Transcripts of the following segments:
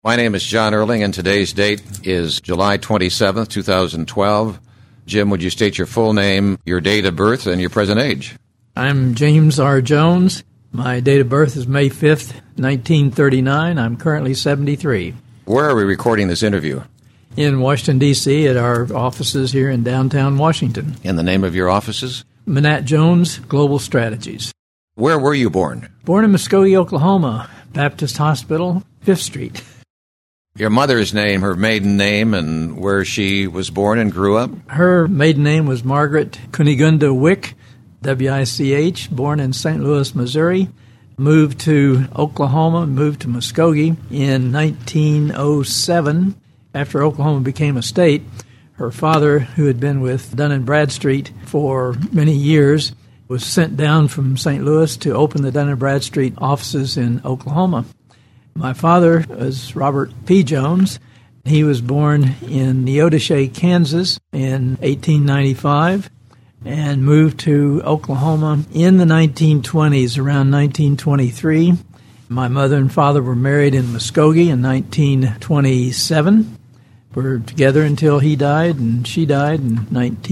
My name is John Erling, and today's date is July 27th, 2012. Jim, would you state your full name, your date of birth, and your present age? I'm James R. Jones. My date of birth is May 5th, 1939. I'm currently 73. Where are we recording this interview? In Washington, D.C., at our offices here in downtown Washington. And the name of your offices? Manat Jones Global Strategies. Where were you born? Born in Muskogee, Oklahoma, Baptist Hospital, 5th Street. Your mother's name, her maiden name, and where she was born and grew up? Her maiden name was Margaret Kunigunda Wick, W-I-C-H, born in St. Louis, Missouri. Moved to Oklahoma, moved to Muskogee in 1907. After Oklahoma became a state, her father, who had been with Dun & Bradstreet for many years, was sent down from St. Louis to open the Dun & Bradstreet offices in Oklahoma. My father was Robert P. Jones. He was born in Neodesha, Kansas in 1895 and moved to Oklahoma in the 1920s, around 1923. My mother and father were married in Muskogee in 1927. We were together until he died, and she died in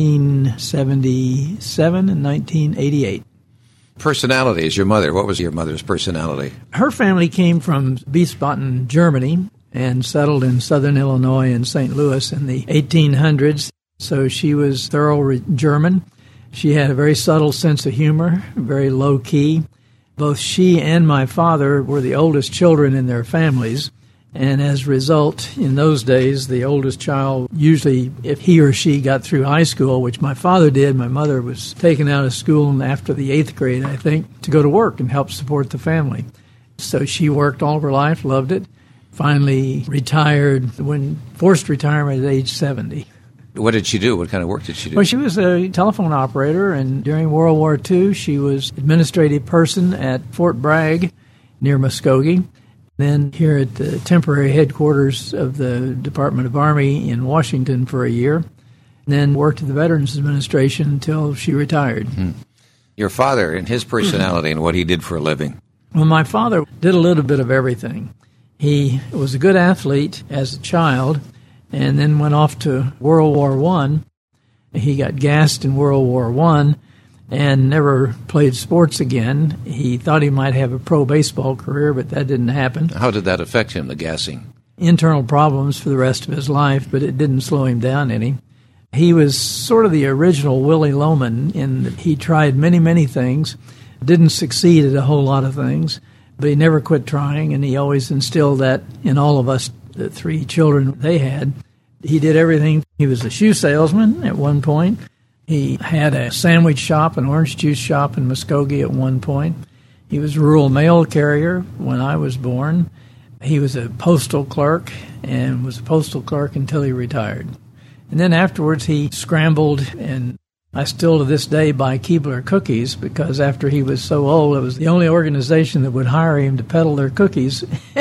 1977 and 1988. Personalities, your mother. What was your mother's personality? Her family came from Wiesbaden, Germany, and settled in southern Illinois and St. Louis in the 1800s. So she was thorough German. She had a very subtle sense of humor, very low-key. Both she and my father were the oldest children in their families. And as a result, in those days, the oldest child, usually if he or she got through high school, which my father did, my mother was taken out of school after the 8th grade, I think, to go to work and help support the family. So she worked all of her life, loved it, finally retired, forced retirement at age 70. What did she do? What kind of work did she do? Well, she was a telephone operator, and during World War II, she was administrative person at Fort Bragg near Muskogee. Then here at the temporary headquarters of the Department of Army in Washington for a year. Then worked at the Veterans Administration until she retired. Mm-hmm. Your father and his personality and what he did for a living. Well, my father did a little bit of everything. He was a good athlete as a child and then went off to World War I. He got gassed in World War I and never played sports again. He thought he might have a pro baseball career, but that didn't happen. How did that affect him, the gassing? Internal problems for the rest of his life, but it didn't slow him down any. He was sort of the original Willie Loman in that he tried many, many things, didn't succeed at a whole lot of things, but he never quit trying, and he always instilled that in all of us, the 3 children they had. He did everything. He was a shoe salesman at one point. He had a sandwich shop, an orange juice shop in Muskogee at one point. He was a rural mail carrier when I was born. He was a postal clerk and was a postal clerk until he retired. And then afterwards he scrambled, and I still to this day buy Keebler cookies because after he was so old, it was the only organization that would hire him to peddle their cookies.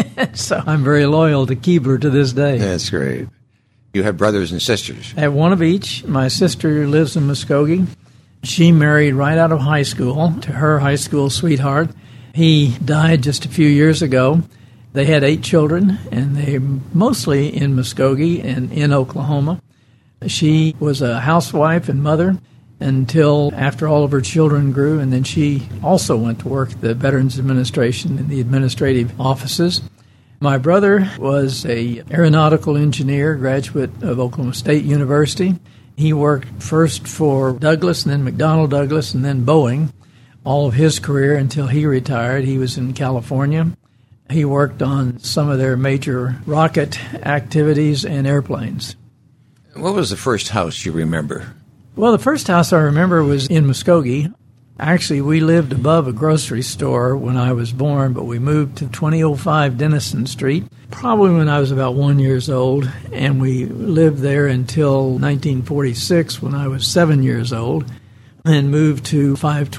So I'm very loyal to Keebler to this day. That's great. You have brothers and sisters? I have one of each. My sister lives in Muskogee. She married right out of high school to her high school sweetheart. He died just a few years ago. They had 8 children, and they mostly in Muskogee and in Oklahoma. She was a housewife and mother until after all of her children grew, and then she also went to work at the Veterans Administration in the administrative offices. My brother was an aeronautical engineer, graduate of Oklahoma State University. He worked first for Douglas and then McDonnell Douglas and then Boeing all of his career until he retired. He was in California. He worked on some of their major rocket activities and airplanes. What was the first house you remember? Well, the first house I remember was in Muskogee. Actually, we lived above a grocery store when I was born, but we moved to 2005 Denison Street, probably when I was about 1 year old, and we lived there until 1946 when I was 7 years old, and moved to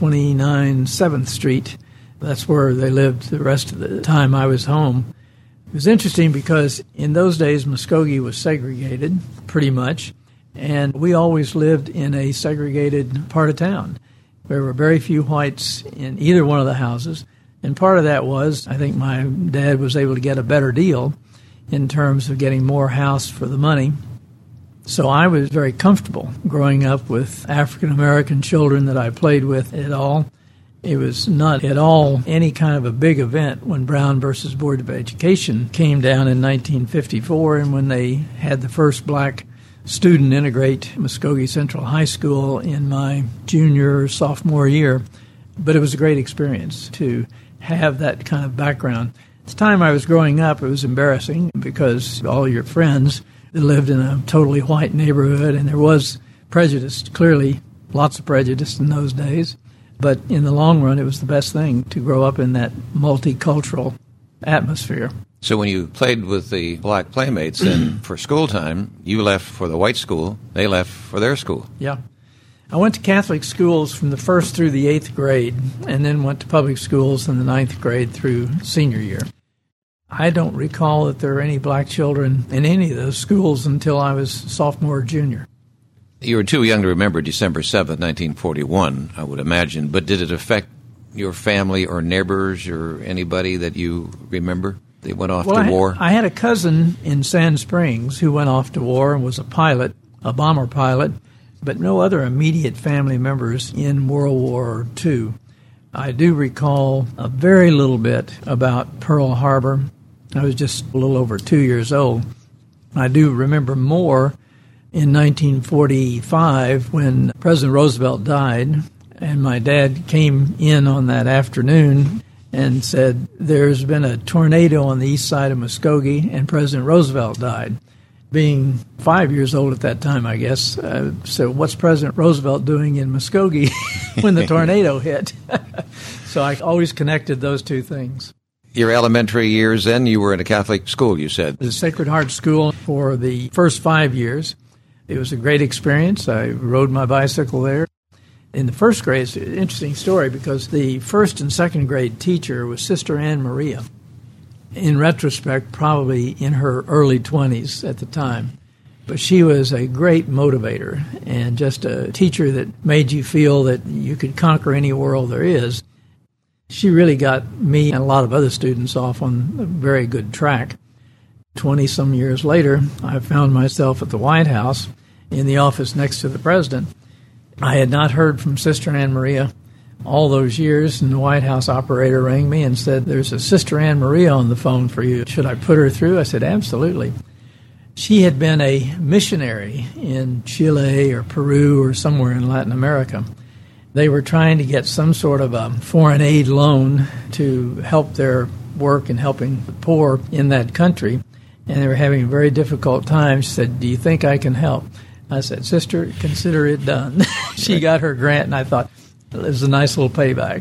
529 7th Street. That's where they lived the rest of the time I was home. It was interesting because in those days, Muskogee was segregated, pretty much, and we always lived in a segregated part of town. There were very few whites in either one of the houses, and part of that was I think my dad was able to get a better deal in terms of getting more house for the money. So I was very comfortable growing up with African American children that I played with at all. It was not at all any kind of a big event when Brown versus Board of Education came down in 1954 and when they had the first black student integrate Muskogee Central High School in my junior or sophomore year. But it was a great experience to have that kind of background. At the time I was growing up, it was embarrassing because all your friends lived in a totally white neighborhood, and there was prejudice, clearly lots of prejudice in those days. But in the long run, it was the best thing to grow up in that multicultural atmosphere. So when you played with the black playmates and for school time, you left for the white school, they left for their school. Yeah. I went to Catholic schools from the 1st through the 8th grade, and then went to public schools in the 9th grade through senior year. I don't recall that there were any black children in any of those schools until I was sophomore or junior. You were too young to remember December 7th, 1941, I would imagine, but did it affect your family or neighbors or anybody that you remember? They went off to war? I had a cousin in Sand Springs who went off to war and was a pilot, a bomber pilot, but no other immediate family members in World War II. I do recall a very little bit about Pearl Harbor. I was just a little over 2 years old. I do remember more in 1945 when President Roosevelt died, and my dad came in on that afternoon and said, there's been a tornado on the east side of Muskogee, and President Roosevelt died. Being 5 years old at that time, I guess, so what's President Roosevelt doing in Muskogee when the tornado hit? So I always connected those two things. Your elementary years then, you were in a Catholic school, you said. It was a Sacred Heart School for the first 5 years. It was a great experience. I rode my bicycle there. In the first grade, it's an interesting story because the first and second grade teacher was Sister Anne Maria. In retrospect, probably in her early 20s at the time. But she was a great motivator and just a teacher that made you feel that you could conquer any world there is. She really got me and a lot of other students off on a very good track. 20-some years later, I found myself at the White House in the office next to the president. I had not heard from Sister Anne Maria all those years, and the White House operator rang me and said, there's a Sister Anne Maria on the phone for you. Should I put her through? I said, absolutely. She had been a missionary in Chile or Peru or somewhere in Latin America. They were trying to get some sort of a foreign aid loan to help their work in helping the poor in that country, and they were having a very difficult time. She said, do you think I can help? I said, Sister, consider it done. She got her grant, and I thought, it was a nice little payback.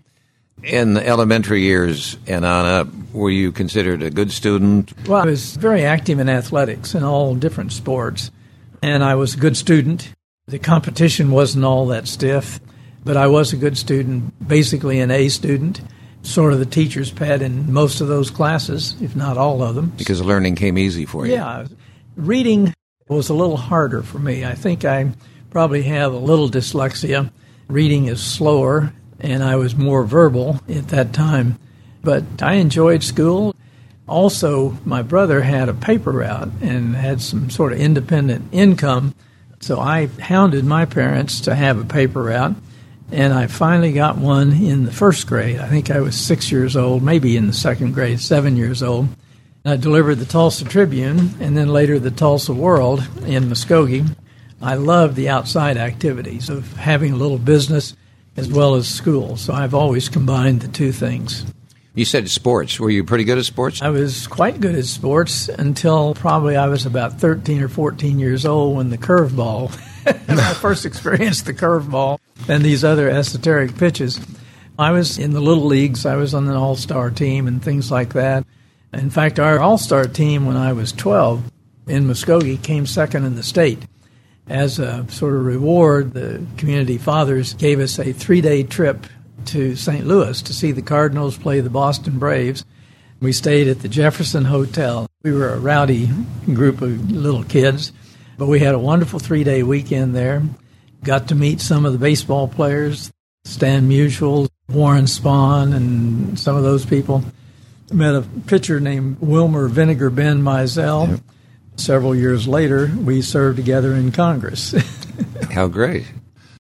In the elementary years and on up, were you considered a good student? Well, I was very active in athletics and all different sports, and I was a good student. The competition wasn't all that stiff, but I was a good student, basically an A student, sort of the teacher's pet in most of those classes, if not all of them. Because learning came easy for you. Yeah. Reading was a little harder for me. I think I probably have a little dyslexia. Reading is slower, and I was more verbal at that time. But I enjoyed school. Also, my brother had a paper route and had some sort of independent income, so I hounded my parents to have a paper route, and I finally got one in the first grade. I think I was 6 years old, maybe in the second grade, 7 years old. I delivered the Tulsa Tribune and then later the Tulsa World in Muskogee. I loved the outside activities of having a little business as well as school, so I've always combined the two things. You said sports. Were you pretty good at sports? I was quite good at sports until probably I was about 13 or 14 years old when the curveball, I first experienced the curveball and these other esoteric pitches. I was in the little leagues. I was on an all-star team and things like that. In fact, our all-star team when I was 12 in Muskogee came second in the state. As a sort of reward, the community fathers gave us a 3-day trip to St. Louis to see the Cardinals play the Boston Braves. We stayed at the Jefferson Hotel. We were a rowdy group of little kids, but we had a wonderful 3-day weekend there. Got to meet some of the baseball players, Stan Musial, Warren Spahn, and some of those people. met a pitcher named Wilmer Vinegar Ben Mizell. Several years later, we served together in Congress. How great.